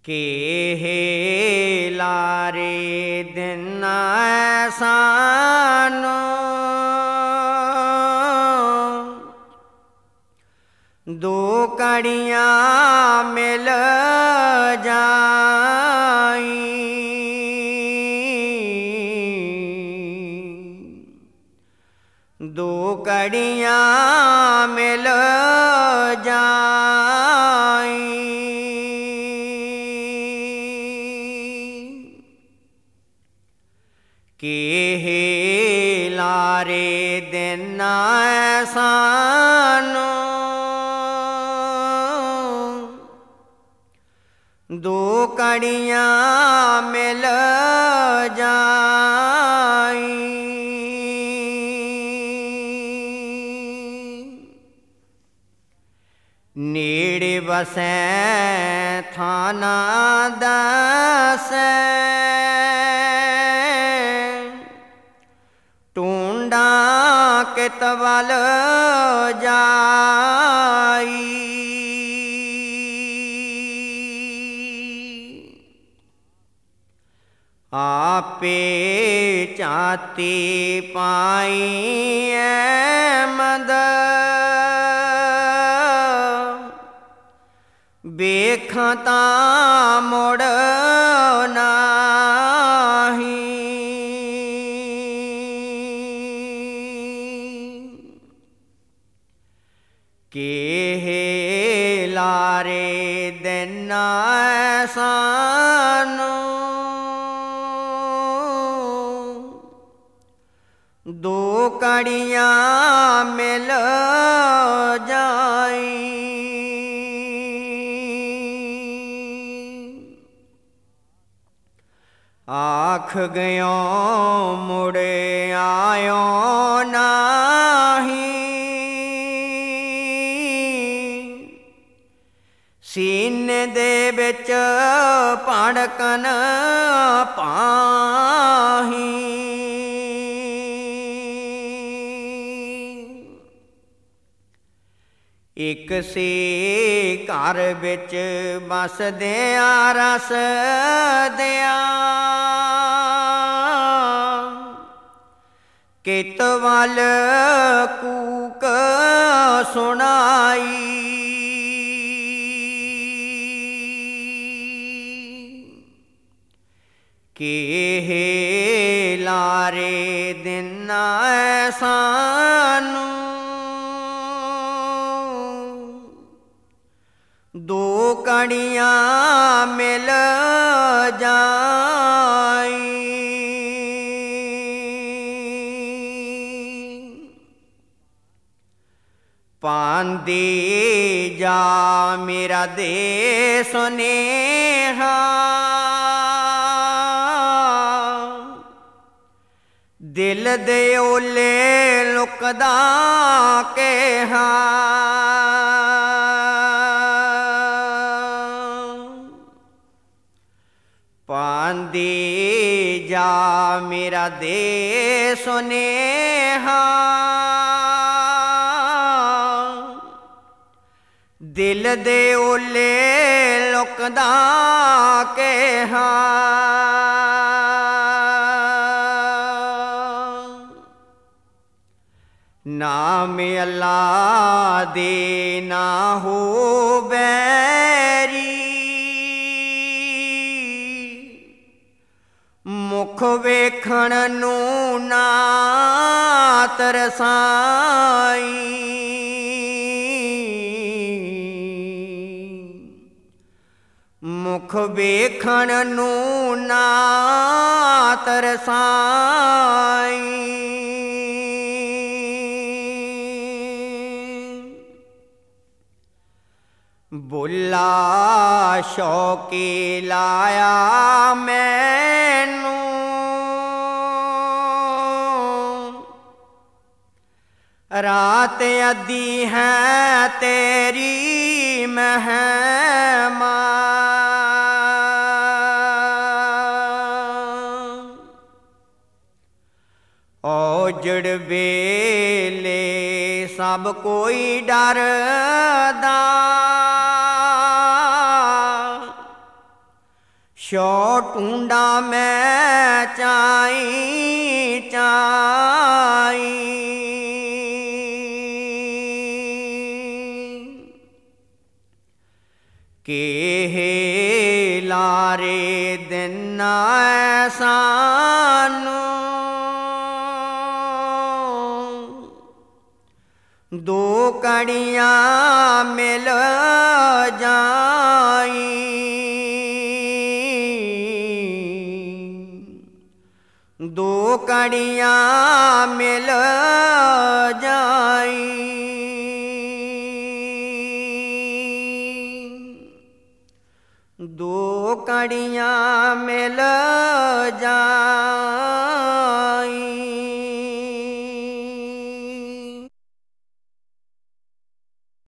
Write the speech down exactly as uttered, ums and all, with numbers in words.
केहे लारे दिन ऐसानो दो कड़ियाँ मिल जाई दो कड़ियाँ मिल जाई केहे लारे दिन ऐसानो दो कड़ियाँ मिल जाई नेड़े बसै थाना दसै टूंडा कित वल जाई आपे चाती पाई अहमद वेखां तां मुड़ नाही केहे लारे दिन ऐसानो दो कड़ियाँ मिल जाई आख गयो मुड़े आयो नाही सीने दे विच भड़कन पाही एक से घर विच बसदिया रस दिया कित वल कूक सुनाई केहे लारे दिन ऐसानो दो कड़ियाँ मिल जाई पांदे जा मेरा दे सुनेहा दिल दे ओले लुकदा केहा पांदे जा मेरा दे सुनेहा दिल दे ओले लुकदा केहा नाम अल्लाह दे ना हो बैरी मुख वेखण नू ना तरसाई मुख वेखण नू ना तरसाई बुला शौके लाया मैनू रात अद्धी है तेरी महमा औजड़ वेले सब कोई डरदा सौ ढूंढा मैं चाई चाई, केहे लारे दिन ऐसानू, दो कड़ियाँ मिल जाई, दो कड़ियाँ मिल जाई, दो कड़ियाँ मिल